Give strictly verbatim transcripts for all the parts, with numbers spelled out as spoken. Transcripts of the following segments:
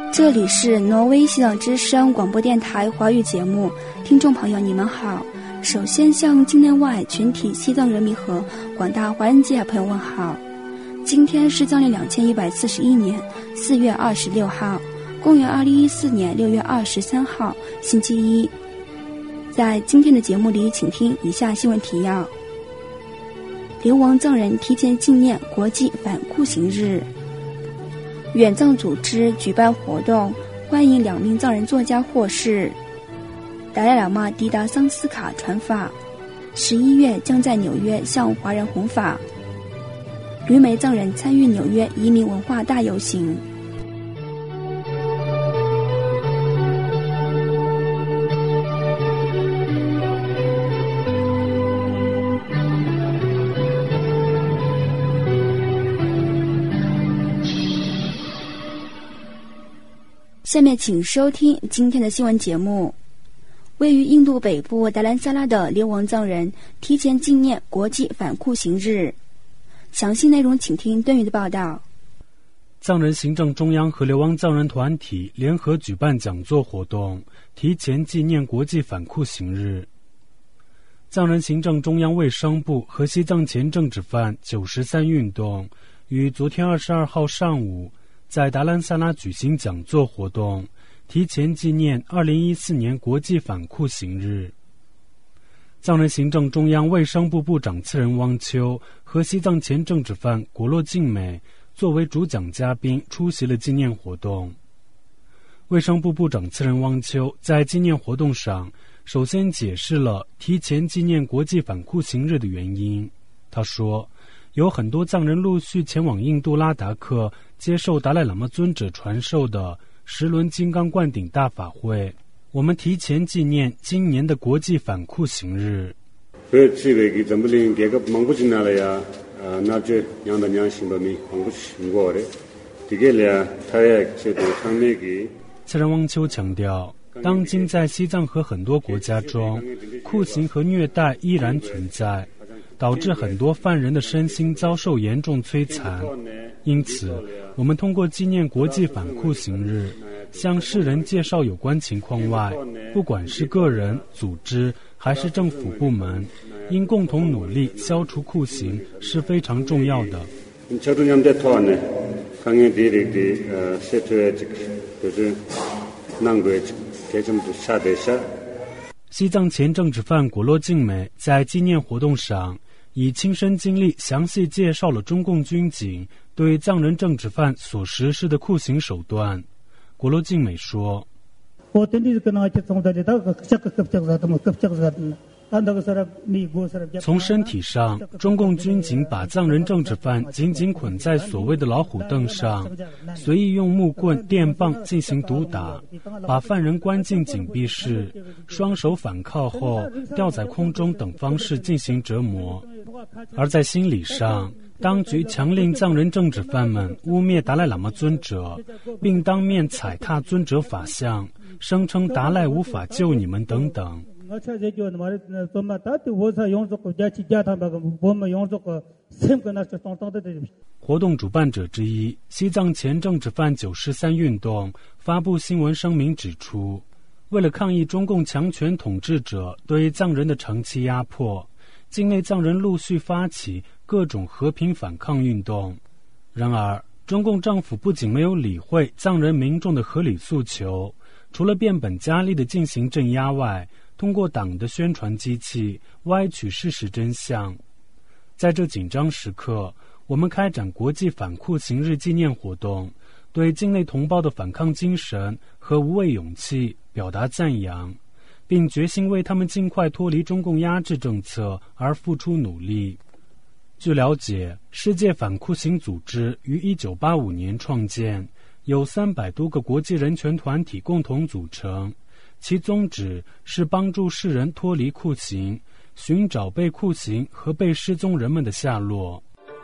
这里是挪威西藏之声广播电台华语节目，听众朋友你们好。首先向境内外全体西藏人民和广大华人界朋友问好。今天是藏历两千一百四十一年四月二十六号，公元二零一四年六月二十三号，星期一。在今天的节目里，请听以下新闻提要：流亡藏人提前纪念国际反酷刑日。远藏组织举办活动，欢迎两名藏人作家获释。达赖喇嘛抵达桑斯卡传法，十一月将在纽约向华人弘法。旅美藏人参与纽约移民文化大游行。下面请收听今天的新闻节目。位于印度北部达兰萨拉的流亡藏人提前纪念国际反酷刑日。详细内容请听敦宇的报道。 藏人行政中央和流亡藏人团体联合举办讲座活动，提前纪念国际反酷刑日。藏人行政中央卫生部和西藏前政治犯九十三运动于昨天二十二号上午在达兰萨拉举行讲座活动，提前纪念二零一四年国际反酷刑日。藏人行政中央卫生部部长次仁汪秋和西藏前政治犯果洛敬美作为主讲嘉宾出席了纪念活动。卫生部部长次仁汪秋在纪念活动上首先解释了提前纪念国际反酷刑日的原因。他说，有很多藏人陆续前往印度拉达克接受达赖喇嘛尊者传授的十轮金刚灌顶大法会，我们提前纪念今年的国际反酷刑日。次仁汪秋强调，当今在西藏和很多国家中，酷刑和虐待依然存在，导致很多犯人的身心遭受严重摧残。因此，我们通过纪念国际反酷刑日，向世人介绍有关情况外，不管是个人、组织还是政府部门，应共同努力消除酷刑是非常重要的。西藏前政治犯果洛敬美在纪念活动上以亲身经历详细介绍了中共军警对藏人政治犯所实施的酷刑手段。果洛敬美说，从身体上，中共军警把藏人政治犯紧紧捆在所谓的老虎凳上，随意用木棍、电棒进行毒打，把犯人关进紧闭室，双手反铐后吊在空中等方式进行折磨。而在心理上，当局强令藏人政治犯们污蔑达赖喇嘛尊者，并当面踩踏尊者法像，声称达赖无法救你们等等。活动主办者之一，西藏前政治犯九十三运动发布新闻声明指出，为了抗议中共强权统治者对藏人的长期压迫，境内藏人陆续发起各种和平反抗运动。然而，中共政府不仅没有理会藏人民众的合理诉求，除了变本加厉地进行镇压外，通过党的宣传机器歪曲事实真相。在这紧张时刻，我们开展国际反酷刑日纪念活动，对境内同胞的反抗精神和无畏勇气表达赞扬，并决心为他们尽快脱离中共压制政策而付出努力。据了解，世界反酷刑组织于一九八五年创建，有三百多个国际人权团体共同组成，其宗旨是帮助世人脱离酷刑，寻找被酷刑和被失踪人们的下落。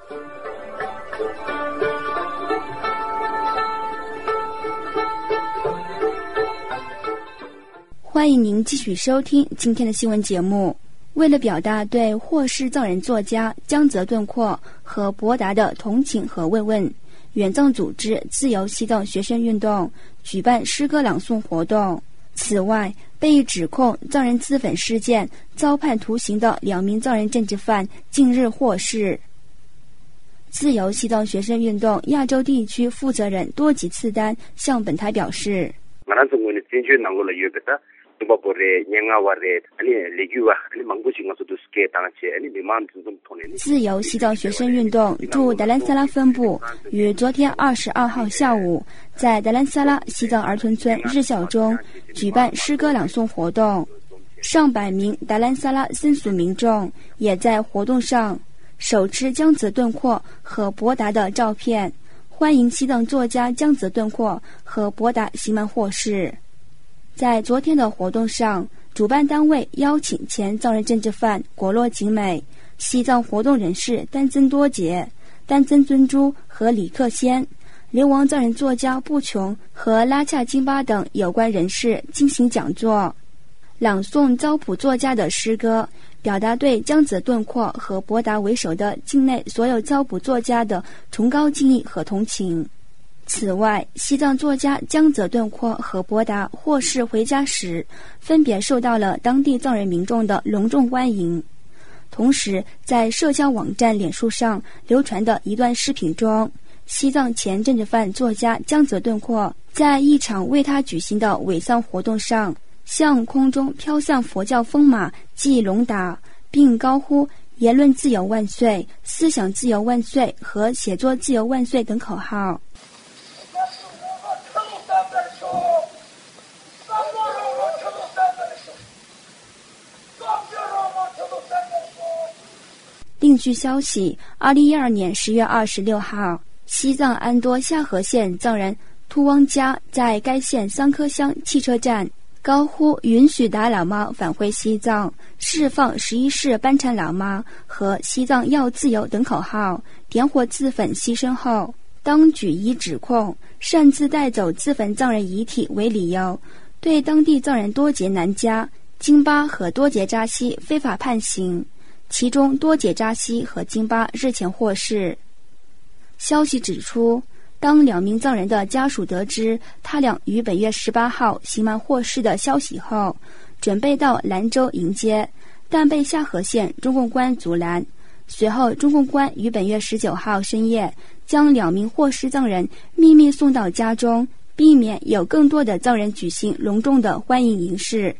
欢迎您继续收听今天的新闻节目。为了表达对获释藏人作家江泽顿阔和博达的同情和慰问， 援藏组织自由西藏学生运动举办诗歌朗诵活动。此外，被指控藏人自焚事件遭判徒刑的两名藏人政治犯近日获释。自由西藏学生运动亚洲地区负责人多吉次丹向本台表示，自由西藏学生运动驻达兰萨拉分部于昨天二十二号下午在达兰萨拉西藏儿童村日校中举办诗歌朗诵活动，上百名达兰萨拉僧俗民众也在活动上手持江泽顿阔和博达的照片，欢迎西藏作家江泽顿阔和博达刑满获释。在昨天的活动上，主办单位邀请前藏人政治犯果洛景美、西藏活动人士丹增多杰、丹增尊珠和李克先、流亡藏人作家布琼和拉恰金巴等有关人士进行讲座，朗诵糟普作家的诗歌，表达对江泽顿阔和博达为首的境内所有糟普作家的崇高敬意和同情。此外，西藏作家江泽顿阔和博达获释回家时，分别受到了当地藏人民众的隆重欢迎。同时，在社交网站脸书上流传的一段视频中，西藏前政治犯作家江泽顿阔在一场为他举行的伪丧活动上，向空中飘散佛教风马即龙达，并高呼言论自由万岁、思想自由万岁和写作自由万岁等口号。另据消息，二零一二年十月二十六号，西藏安多夏河县藏人突汪家在该县桑科乡汽车站高呼允许达喇嘛返回西藏、释放十一世班禅喇嘛和西藏要自由等口号，点火自焚牺牲后，当局以指控擅自带走自焚藏人遗体为理由，对当地藏人多杰南加、金巴和多杰扎西非法判刑，其中多杰扎西和金巴日前获释。消息指出，当两名藏人的家属得知他俩于本月十八号刑满获释的消息后，准备到兰州迎接，但被夏河县中共官阻拦。随后，中共官于本月十九号深夜将两名获释藏人秘密送到家中，避免有更多的藏人举行隆重的欢迎仪式。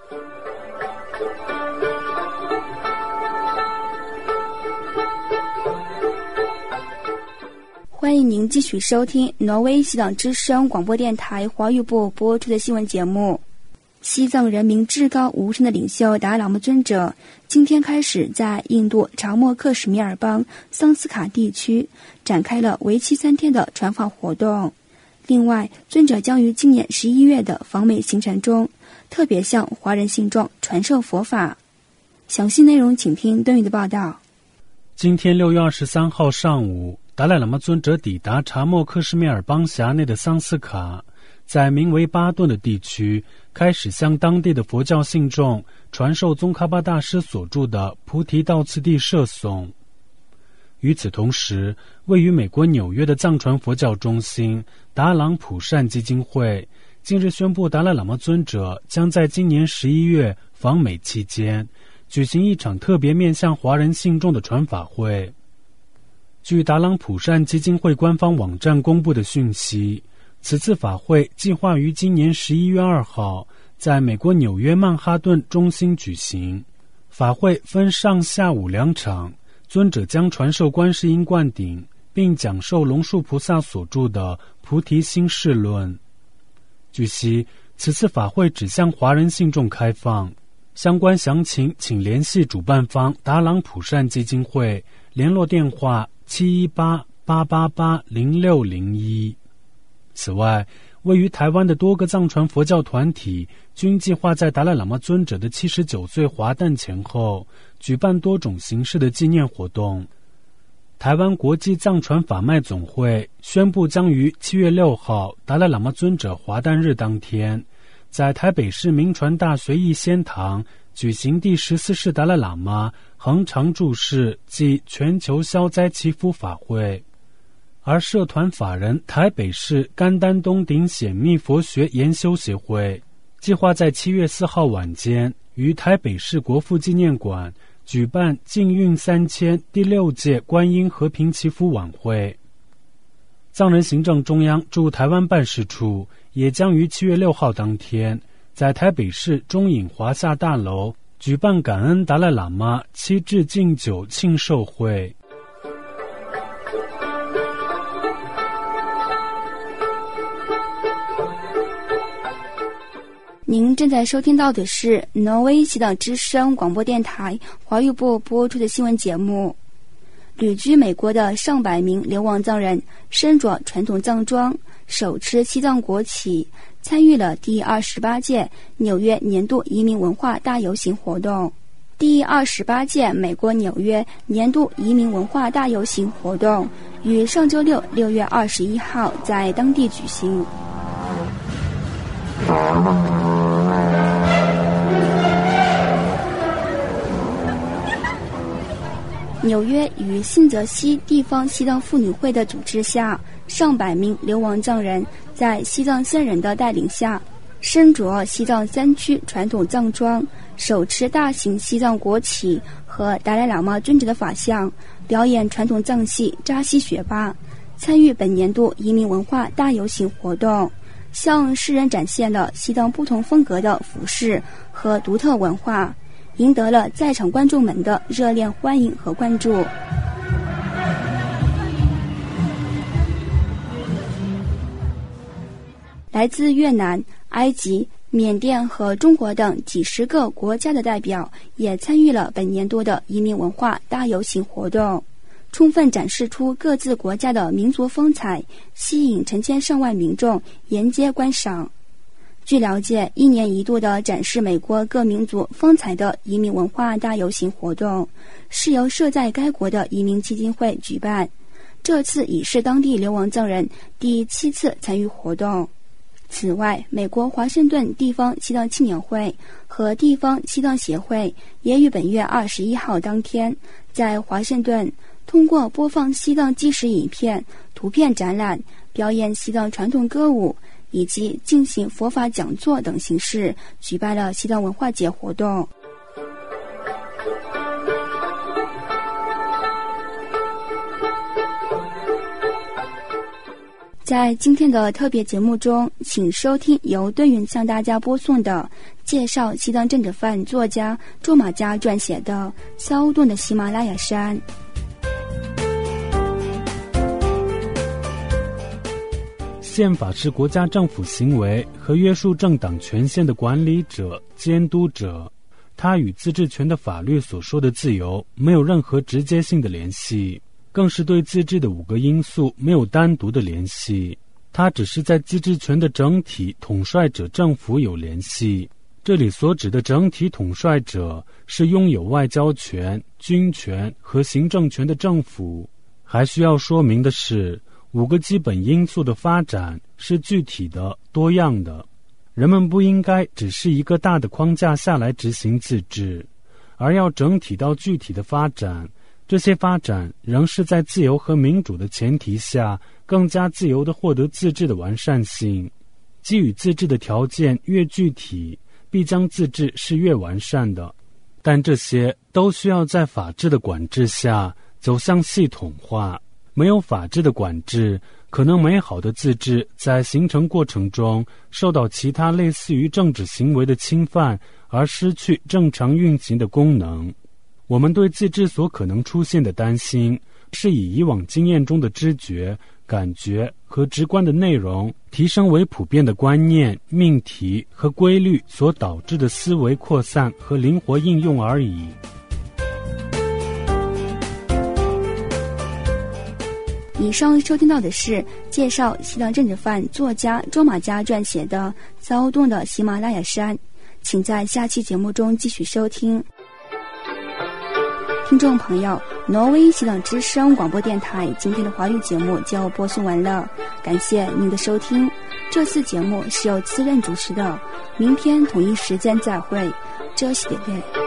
欢迎您继续收听挪威西藏之声广播电台华语部播出的新闻节目。西藏人民至高无上的领袖达喇嘛尊者今天开始在印度查谟克什米尔邦桑斯卡地区展开了为期三天的传法活动。另外，尊者将于今年十一月的访美行程中特别向华人信众传授佛法。详细内容请听敦宇的报道。 今天六月二十三号上午，达赖喇嘛尊者抵达查谟克什米尔邦辖内的桑斯卡，在名为巴顿的地区开始向当地的佛教信众传授宗喀巴大师所著的《菩提道次第摄颂》。与此同时，位于美国纽约的藏传佛教中心达朗普善基金会近日宣布，达赖喇嘛尊者将在今年十一月访美期间举行一场特别面向华人信众的传法会。据达朗普善基金会官方网站公布的讯息，此次法会计划于今年十一月二号在美国纽约曼哈顿中心举行。法会分上下午两场，尊者将传授观世音灌顶，并讲授龙树菩萨所著的《菩提心释论》。据悉，此次法会只向华人信众开放，相关详情请联系主办方达朗普善基金会，联络电话七一八八八八零六零一。此外，位于台湾的多个藏传佛教团体均计划在达赖喇嘛尊者的七十九岁华诞前后举办多种形式的纪念活动。台湾国际藏传法脉总会宣布，将于七月六号达赖喇嘛尊者华诞日当天，在台北市民传大学义仙堂举行第十四世达赖喇嘛恒常住世暨全球消灾祈福法会。 而社团法人台北市甘丹东顶显密佛学研修协会计划在七月四号晚间于台北市国父纪念馆举办净运三千第六届观音和平祈福晚会。藏人行政中央驻台湾办事处也将于七月六号当天在台北市中影华夏大楼举办感恩达赖喇嘛七至敬酒庆寿会。 您正在收听到的是挪威西岛之声广播电台华语部播出的新闻节目。旅居美国的上百名流亡藏人身着传统藏装，手持西藏国旗，参与了第二十八届纽约年度移民文化大游行活动。第二十八届美国纽约年度移民文化大游行活动于上周六六月二十一号在当地举行。纽约与新泽西地方西藏妇女会的组织下，上百名流亡藏人在西藏先人的带领下，身着西藏三区传统藏装，手持大型西藏国旗和达赖喇嘛尊者的法像，表演传统藏戏扎西雪巴，参与本年度移民文化大游行活动，向世人展现了西藏不同风格的服饰和独特文化，赢得了在场观众们的热烈欢迎和关注。来自越南、埃及、缅甸和中国等几十个国家的代表也参与了本年度的移民文化大游行活动，充分展示出各自国家的民族风采，吸引成千上万民众沿街观赏。据了解，一年一度的展示美国各民族风采的移民文化大游行活动是由设在该国的移民基金会举办，这次已是当地流亡藏人第七次参与活动。此外，美国华盛顿地方西藏青年会和地方西藏协会也于本月二十一号当天在华盛顿通过播放西藏纪实影片、图片展览、表演西藏传统歌舞以及进行佛法讲座等形式举办了西藏文化节活动。在今天的特别节目中，请收听由敦云向大家播送的介绍西藏政治犯作家周玛嘉撰写的《骚动的喜马拉雅山》。 宪法是国家政府行为和约束政党权限的管理者、监督者，它与自治权的法律所说的自由没有任何直接性的联系，更是对自治的五个因素没有单独的联系，它只是在自治权的整体统帅者政府有联系。这里所指的整体统帅者是拥有外交权、军权和行政权的政府。还需要说明的是，五个基本因素的发展是具体的、多样的。人们不应该只是一个大的框架下来执行自治，而要整体到具体的发展。这些发展仍是在自由和民主的前提下，更加自由地获得自治的完善性。给予自治的条件越具体，必将自治是越完善的。但这些都需要在法治的管制下走向系统化。没有法治的管制，可能美好的自治在形成过程中受到其他类似于政治行为的侵犯，而失去正常运行的功能。我们对自治所可能出现的担心，是以以往经验中的知觉、感觉和直观的内容提升为普遍的观念、命题和规律所导致的思维扩散和灵活应用而已。 以上收听到的是介绍西藏政治犯作家周玛嘉撰写的《骚动的喜马拉雅山》，请在下期节目中继续收听。听众朋友，挪威西藏之声广播电台今天的华语节目就播送完了，感谢您的收听。这次节目是由次任主持的，明天同一时间再会，这是点点。